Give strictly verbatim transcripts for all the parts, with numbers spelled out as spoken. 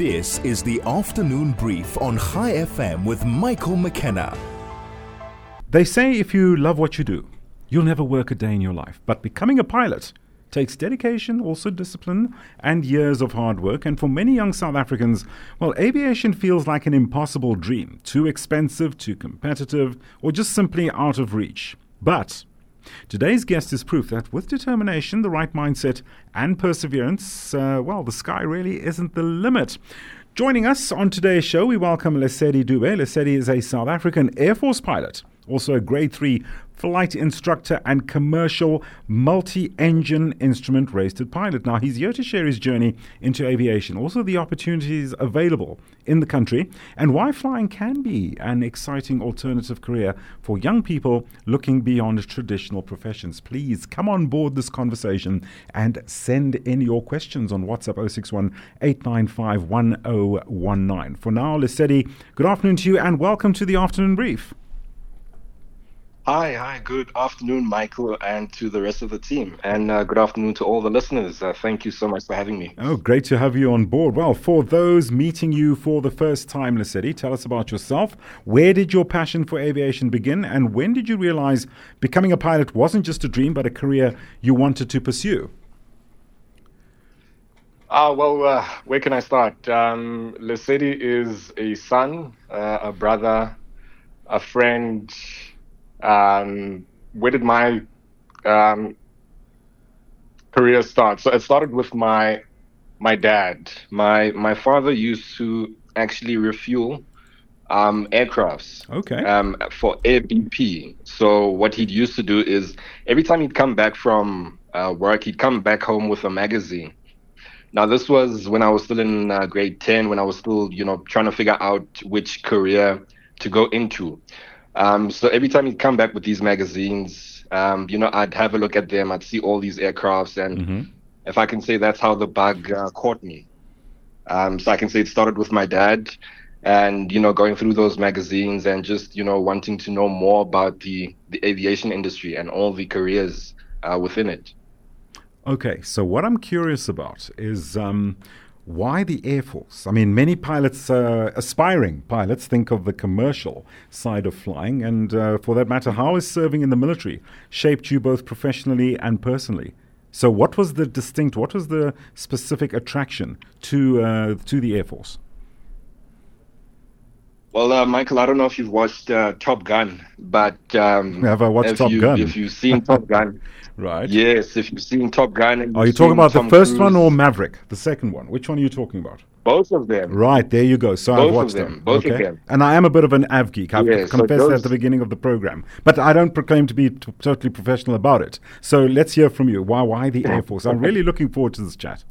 This is the Afternoon Brief on Chai F M with Michael McKenna. They say if you love what you do, you'll never work a day in your life. But becoming a pilot takes dedication, also discipline, and years of hard work. And for many young South Africans, well, aviation feels like an impossible dream. Too expensive, too competitive, or just simply out of reach. But today's guest is proof that with determination, the right mindset, and perseverance, uh, well, the sky really isn't the limit. Joining us on today's show, we welcome Lesedi Dube. Lesedi is a South African Air Force pilot, also a grade three flight instructor and commercial multi-engine instrument rated pilot. Now, he's here to share his journey into aviation, also the opportunities available in the country, and why flying can be an exciting alternative career for young people looking beyond traditional professions. Please come on board this conversation and send in your questions on WhatsApp zero six one, eight nine five, one zero one nine. For now, Lesedi, good afternoon to you and welcome to the Afternoon Brief. Hi, hi, good afternoon, Michael, and to the rest of the team. And uh, good afternoon to all the listeners. Uh, thank you so much for having me. Oh, great to have you on board. Well, for those meeting you for the first time, Lesedi, tell us about yourself. Where did your passion for aviation begin? And when did you realize becoming a pilot wasn't just a dream, but a career you wanted to pursue? Uh, well, uh, where can I start? Um, Lesedi is a son, uh, a brother, a friend. Um, where did my um, career start? So it started with my my dad. My my father used to actually refuel um, aircrafts. Okay. Um, for Air B P. So what he'd used to do is every time he'd come back from uh, work, he'd come back home with a magazine. Now, this was when I was still in uh, grade ten, when I was still, you know, trying to figure out which career to go into. Um, so every time he'd come back with these magazines, um, you know, I'd have a look at them. I'd see all these aircrafts. And Mm-hmm. if I can say that's how the bug uh, caught me. Um, so I can say it started with my dad and, you know, going through those magazines and just, you know, wanting to know more about the, the aviation industry and all the careers uh, within it. Okay, so what I'm curious about is um, why the Air Force? I mean, many pilots, uh, aspiring pilots, think of the commercial side of flying. And uh, for that matter, how has serving in the military shaped you both professionally and personally? So what was the distinct, what was the specific attraction to uh, to the Air Force? Well, uh, Michael, I don't know if you've watched uh, Top Gun, but um, Have I watched if Top you, Gun? If you've seen Top Gun, Right. yes, if you've seen Top Gun, and Are you you've talking seen about Tom the first Cruise, one or Maverick, the second one? Which one are you talking about? Both of them. Right, there you go. So Both I've of watched them, them. both of okay. them. And I am a bit of an av geek. I've Yeah, so confessed those- at the beginning of the program. But I don't proclaim to be t- totally professional about it. So let's hear from you. Why, why the Air Force? I'm really looking forward to this chat.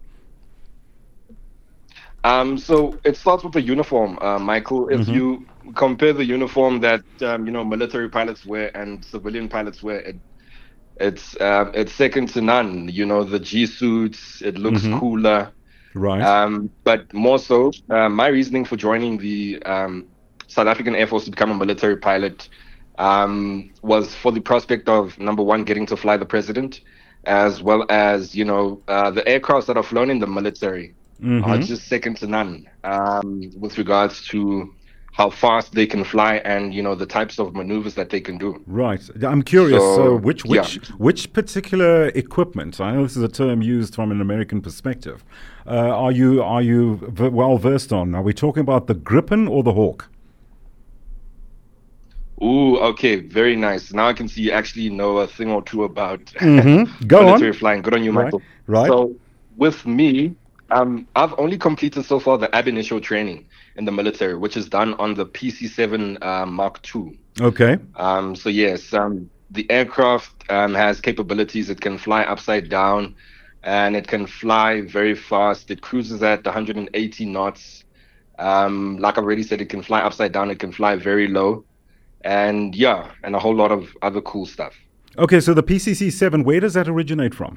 Um, so it starts with the uniform, uh, Michael. If Mhm. you compare the uniform that um, you know military pilots wear and civilian pilots wear, it, it's um, it's second to none. You know, the G suits. It looks Mhm. cooler. Right. Um, but more so, uh, my reasoning for joining the um, South African Air Force to become a military pilot um, was for the prospect of, number one, getting to fly the president, as well as, you know, uh, the aircrafts that are flown in the military Mhm. are just second to none um, with regards to how fast they can fly and, you know, the types of maneuvers that they can do. Right. I'm curious. So, So, which yeah. which which particular equipment? I know this is a term used from an American perspective. Uh, are you are you v- well versed on? Are we talking about the Gripen or the Hawk? Ooh, okay, very nice. Now I can see you actually know a thing or two about Mhm. Go military on. flying. Good on you, Right, Michael. right. So with me, um, I've only completed so far the ab initio training in the military, which is done on the P C seven uh, Mark two. Okay. Um, so yes, um, the aircraft um, has capabilities. It can fly upside down, and it can fly very fast. It cruises at one hundred eighty knots. Um, like I've already said, it can fly upside down. It can fly very low, and yeah, and a whole lot of other cool stuff. Okay. So the P C C seven, where does that originate from?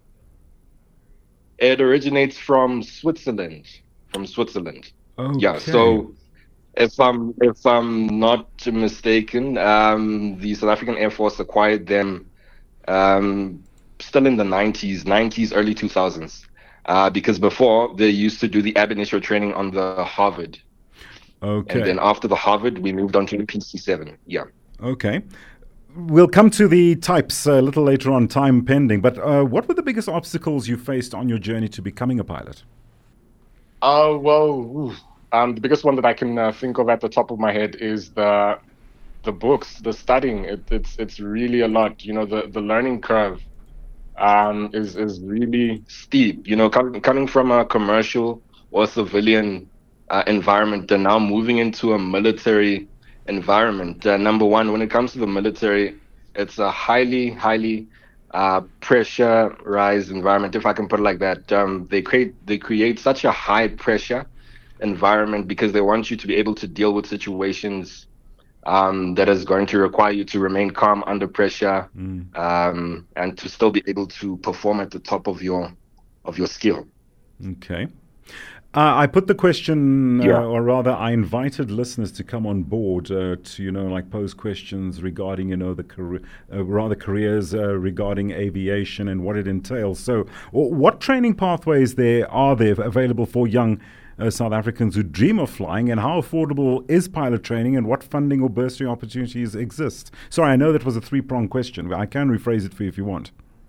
It originates from Switzerland. From Switzerland. Okay. Yeah. So if I'm if I'm not mistaken, um, the South African Air Force acquired them um, still in the nineties, nineties, early two thousands. Uh, because before they used to do the ab initio training on the Harvard. Okay. And then after the Harvard, we moved on to the P C seven. Yeah. Okay. We'll come to the types a little later on, time pending. But uh, what were the biggest obstacles you faced on your journey to becoming a pilot? Uh, well, oof. um, the biggest one that I can uh, think of at the top of my head is the the books, the studying. It, it's it's really a lot. You know, the, the learning curve um, is is really steep. You know, com- coming from a commercial or civilian uh, environment and now moving into a military environment. Uh, number one, when it comes to the military, it's a highly, highly uh, pressurized environment, if I can put it like that. Um, they create they create such a high pressure environment because they want you to be able to deal with situations um, that is going to require you to remain calm under pressure, mm. um, and to still be able to perform at the top of your of your skill. Okay. Uh, I put the question, uh, yeah. or rather, I invited listeners to come on board uh, to, you know, like pose questions regarding, you know, the career, uh, rather careers uh, regarding aviation and what it entails. So, what training pathways there are there available for young uh, South Africans who dream of flying, and how affordable is pilot training, and what funding or bursary opportunities exist? Sorry, I know that was a three-pronged question, but I can rephrase it for you if you want.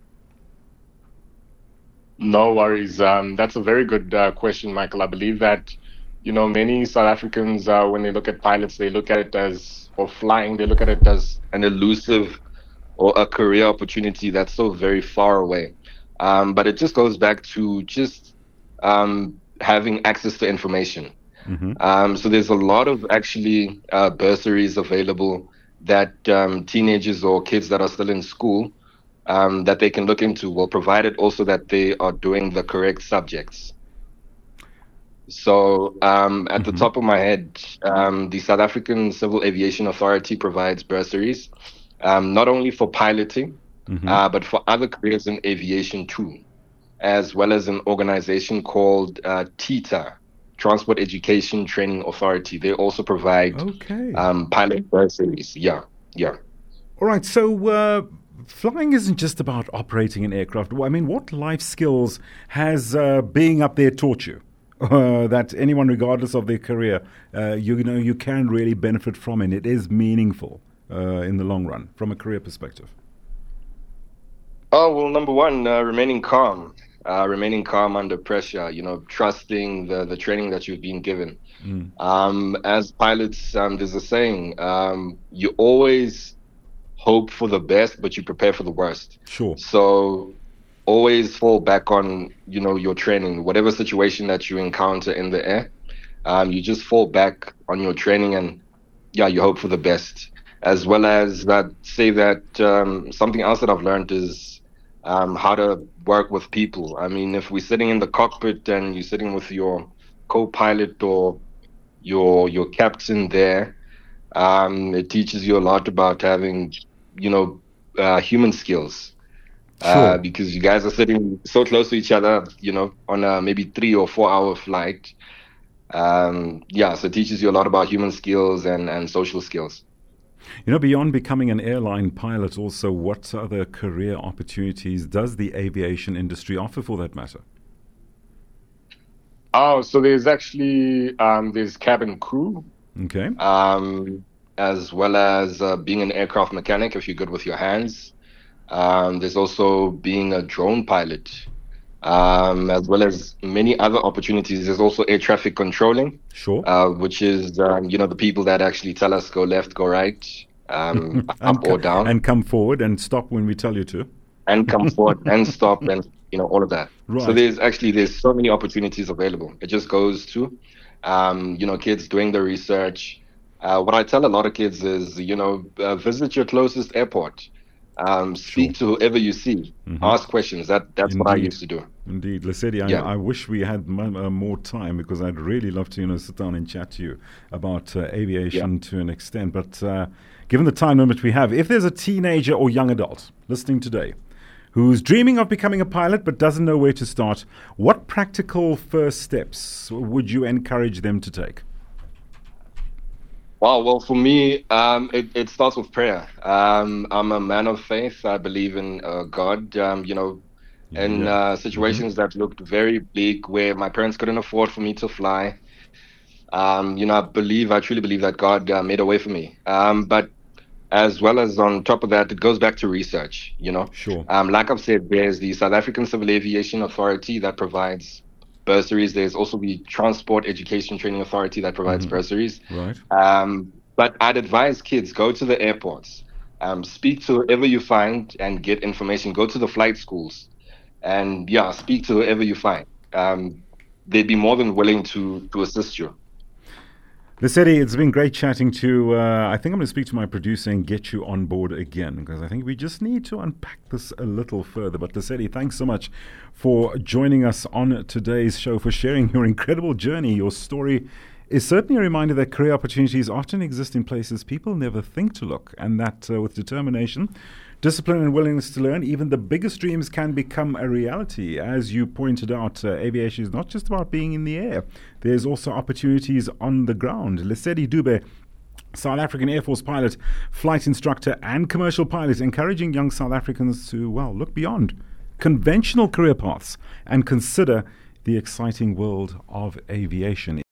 No worries. Um, that's a very good uh, question, Michael. I believe that, you know, many South Africans, uh, when they look at pilots, they look at it as, or flying, they look at it as an elusive or a career opportunity that's so very far away. Um, but it just goes back to just um, having access to information. Mm-hmm. Um, so there's a lot of actually uh, bursaries available that um, teenagers or kids that are still in school Um, that they can look into, well, provided also that they are doing the correct subjects. So um, at mm-hmm. the top of my head, um, the South African Civil Aviation Authority provides bursaries, um, not only for piloting, mm-hmm. uh, but for other careers in aviation too, as well as an organization called uh, TETA, Transport Education Training Authority. They also provide okay. um, pilot bursaries. Yeah, yeah. All right, so... Uh Flying isn't just about operating an aircraft. I mean, what life skills has uh, being up there taught you uh, that anyone, regardless of their career, uh, you know, you can really benefit from, and it is meaningful uh, in the long run from a career perspective? Oh, well, number one, uh, remaining calm, uh, remaining calm under pressure, you know, trusting the, the training that you've been given. Mm. Um, as pilots, um, there's a saying, um, you always hope for the best, but you prepare for the worst. Sure. So always fall back on, you know, your training, whatever situation that you encounter in the air, um, you just fall back on your training and, yeah, you hope for the best. As well as that, say that um, something else that I've learned is um, how to work with people. I mean, if we're sitting in the cockpit and you're sitting with your co-pilot or your your captain there, um, it teaches you a lot about having, you know, uh, human skills. Sure. Uh, because you guys are sitting so close to each other, you know, on a maybe three or four hour flight. Um, yeah, so it teaches you a lot about human skills and, and social skills. You know, beyond becoming an airline pilot, also, what other career opportunities does the aviation industry offer, for that matter? Oh, so there's actually um, there's cabin crew. Okay. Um, as well as uh, being an aircraft mechanic if you're good with your hands. Um, there's also being a drone pilot, um, as well as many other opportunities. There's also air traffic controlling, sure, uh, which is um, you know, the people that actually tell us go left, go right, um, up co- or down, and come forward and stop when we tell you to, and come forward and stop, and you know, all of that. Right. So there's actually there's so many opportunities available. It just goes to um, you know, kids doing the research. Uh, what I tell a lot of kids is, you know, uh, visit your closest airport. Um, speak sure. to whoever you see. Mm-hmm. Ask questions. That That's Indeed. what I used to do. Indeed. Lesedi, I, yeah. I wish we had m- uh, more time, because I'd really love to, you know, sit down and chat to you about uh, aviation yeah. to an extent. But uh, given the time limit we have, if there's a teenager or young adult listening today who's dreaming of becoming a pilot but doesn't know where to start, what practical first steps would you encourage them to take? Wow, well, for me, um, it, it starts with prayer. Um, I'm a man of faith. I believe in uh, God. Um, you know, in Yeah. uh, situations that looked very bleak, where my parents couldn't afford for me to fly. Um, you know, I believe, I truly believe that God uh, made a way for me. Um, but as well as on top of that, it goes back to research, you know. Sure. Um, like I've said, there's the South African Civil Aviation Authority that provides bursaries. There's also the Transport Education Training Authority that provides Mm-hmm. bursaries. Right. Um, but I'd advise kids, go to the airports, um, speak to whoever you find and get information. Go to the flight schools and, yeah, speak to whoever you find. Um, they'd be more than willing to to assist you. Lesedi, it's been great chatting to uh, I think I'm going to speak to my producer and get you on board again, because I think we just need to unpack this a little further. But Lesedi, thanks so much for joining us on today's show, for sharing your incredible journey. Your story is certainly a reminder that career opportunities often exist in places people never think to look, and that uh, with determination, discipline and willingness to learn, even the biggest dreams can become a reality. As you pointed out, uh, aviation is not just about being in the air. There's also opportunities on the ground. Lesedi Dube, South African Air Force pilot, flight instructor and commercial pilot, encouraging young South Africans to, well, look beyond conventional career paths and consider the exciting world of aviation.